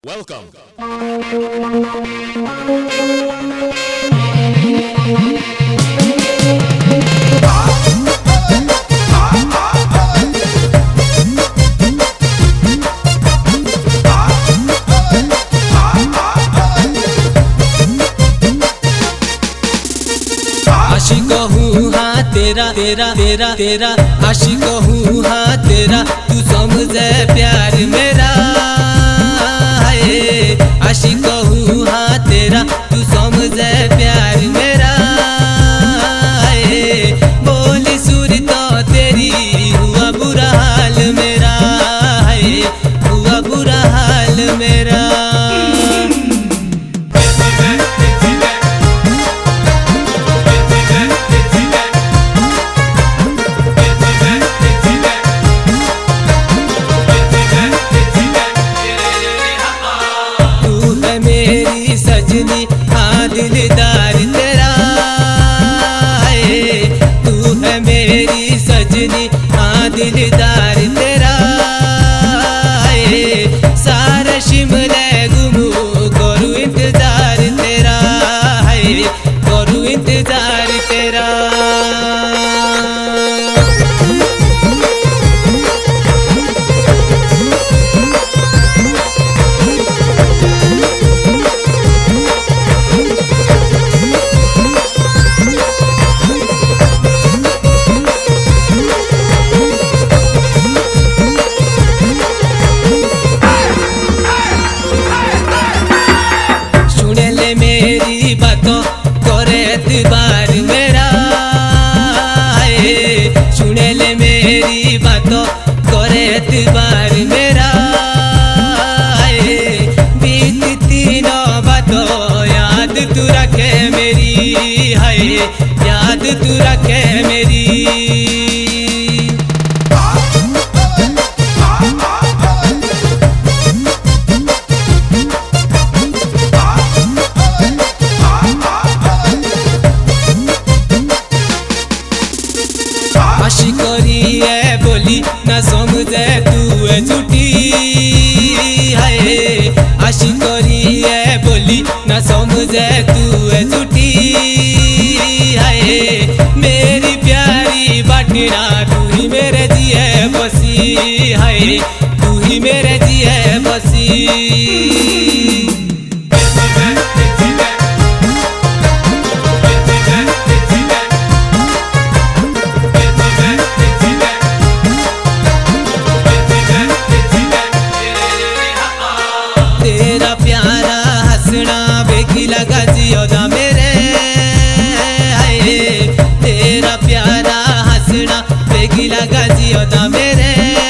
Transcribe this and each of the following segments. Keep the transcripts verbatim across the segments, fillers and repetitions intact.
Welcome. आशिक हूँ हाँ तेरा तेरा तेरा तेरा आशिक हूँ हाँ तेरा तू समझे प्यार मेरा है। आशिक हूँ हाँ तेरा तू समझे प्यार मेरा है। बोली सुर तो तेरी हुआ बुरा हाल मेरा है, हुआ बुरा हाल मेरा। सजनी हाँ दिलदार तेरा है, तू है मेरी सजनी हाँ दिलदार तेरा है। सारा शिमला घूमू करूँ इंतजार तेरा है, करूँ इंतजार तेरा। मेरी बातों करे एतबार मेरा है, सुने ले मेरी बातों करे एतबार मेरा है। बीतती नौ बातों याद तू रखे मेरी है, याद तू रखे मेरी। आशिक करी है बोली ना समझे तू है झूठी है। आशिक करी है बोली ना समझे तू है झूठी है। मेरी प्यारी बाटना तू ही मेरे जिए बसी है, तू ही मेरे जिए बसी। तेरा प्यारा हंसना बेकी लगा जियोदा मेरे है, तेरा प्यारा हंसना बेकी लगा जियोदा मेरे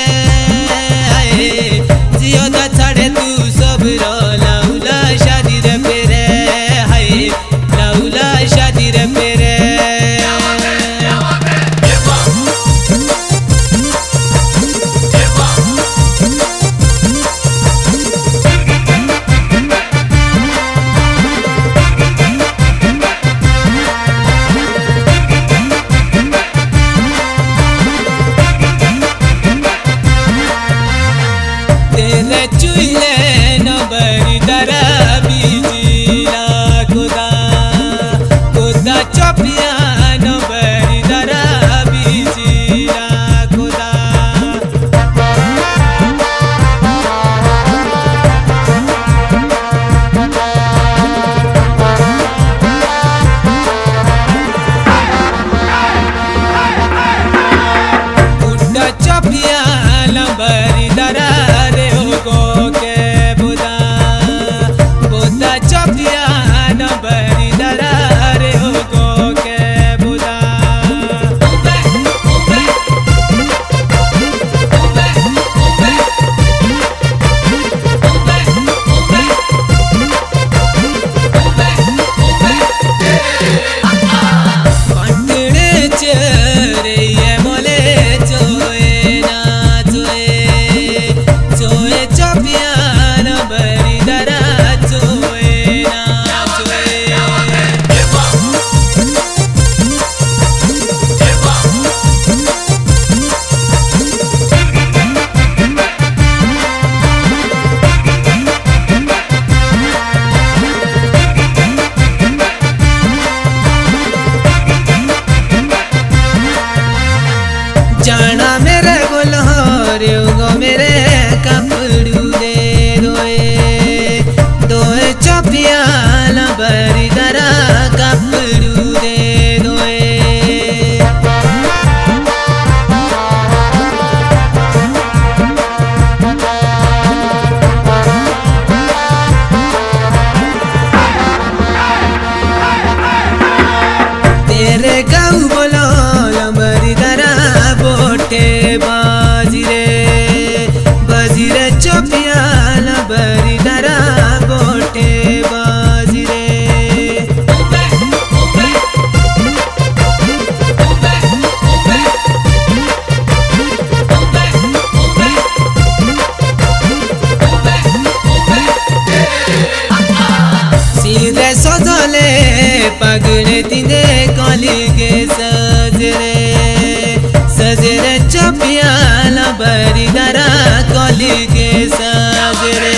है। जियोदा छाड़े तू सब रो लौला शादी रे मेरे है, लौला शादी रे मेरे। बरिदारा कली के साजरे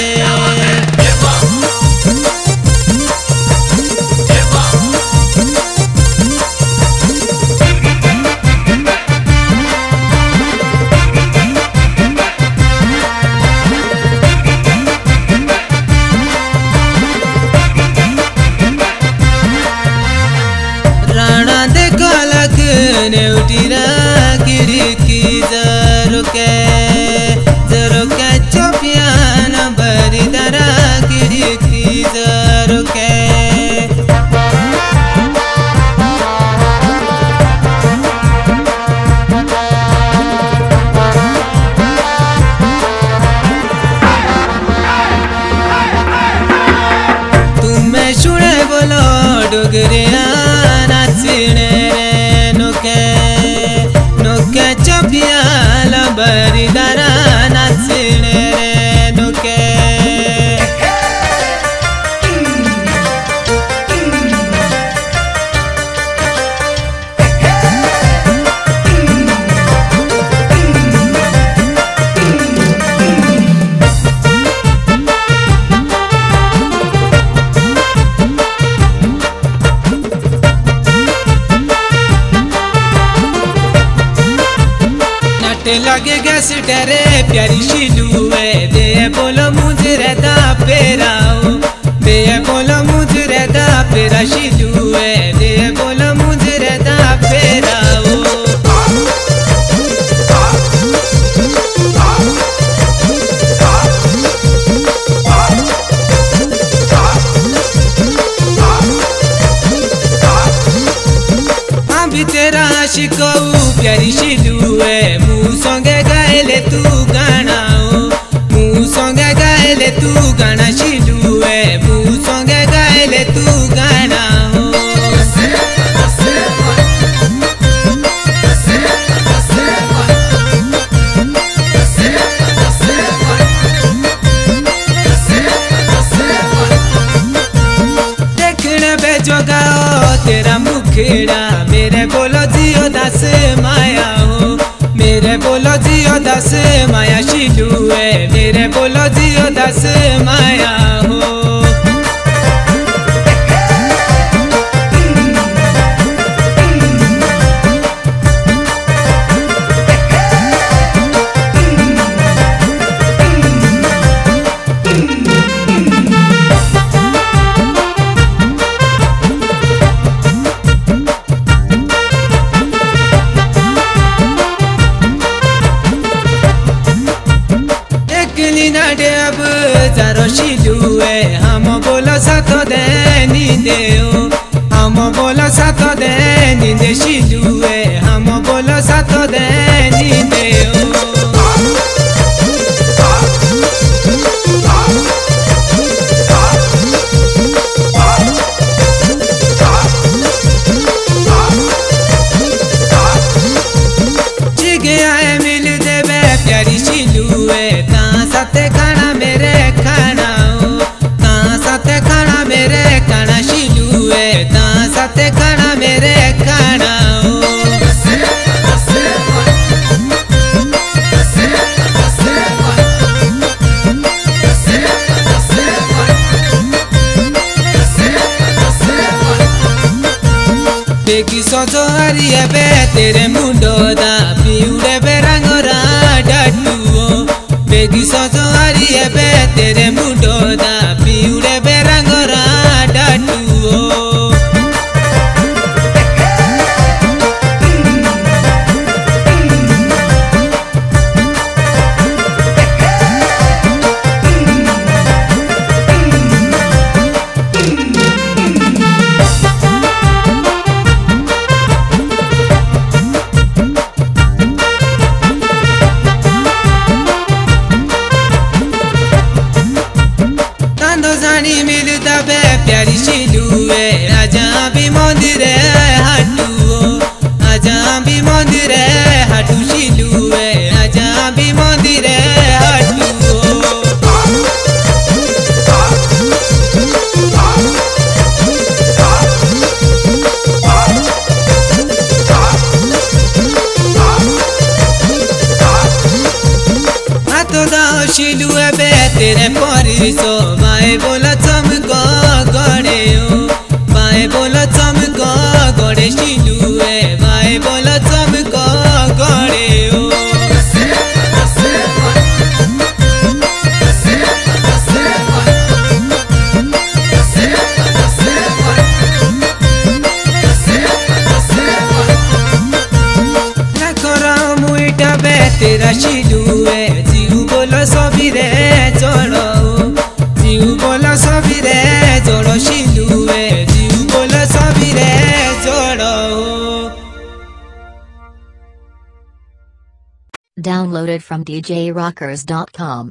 नेउटीरा खिड़की जरोके जरोके चोपियान बरिदारा खिड़की जरोके तुम्हें सुने बोलो डोगरिया नाचने नोके चपियाला बरिदारा नाचने रे नोके लगे गैस डरे प्यारी शिलू है दे बोलो मुझे रहता पेराओ दे बोलो मुझे रहता पेरा शिलू है दे बोलो मुझे रहता पेराओ अभी तेरा आशिको प्यारी शिलू है संगे गायले तू गाना मु संगे गायले तू गाना शिलू है मु संगे गायले तू गाना देखने बे जोगाओ तेरा मुखड़ा मेरे बोलो जियो दास माया हो मेरे बोलो जियो दास माया शिलू है मेरे बोलो जियो दास माया हो अब जारो शिलू है हम बोलो साथ दे नींदे हम बोलो साथ दे नींदे शिलू है हम बोलो साथ दे नींदे जिगे आए मिल देवे प्यारी शिलू है साथे खाना मेरे खाना ता साथे खाना मेरे खाना शिलू है ता साथे खाना मेरे खाना बेगी सजो हरिए बे तेरे मुंडो दा पिउड़े बे रंगरा डटुओ बेगी सजो हरिए बे तेरे मुंडो दा पिउड़े बे रंगरा डटुओ मिलता बे प्यारी शिलू है आजा भी मंदिर हाटू आजा भी मंदिर हाटू शिलू है आजा भी मंदिर हाटू तेरे परिसो माए बोला चमको गड़े हो माए बोला चमको गड़े शिलुए माए बोला चमको गड़े हो तेरा शिलुए जीव बोला सबिरे जोड़ो जीव बोला सबिरे जोड़ो शिलुए जीव बोला सबिरे जोड़ो। Downloaded from d j rockers dot com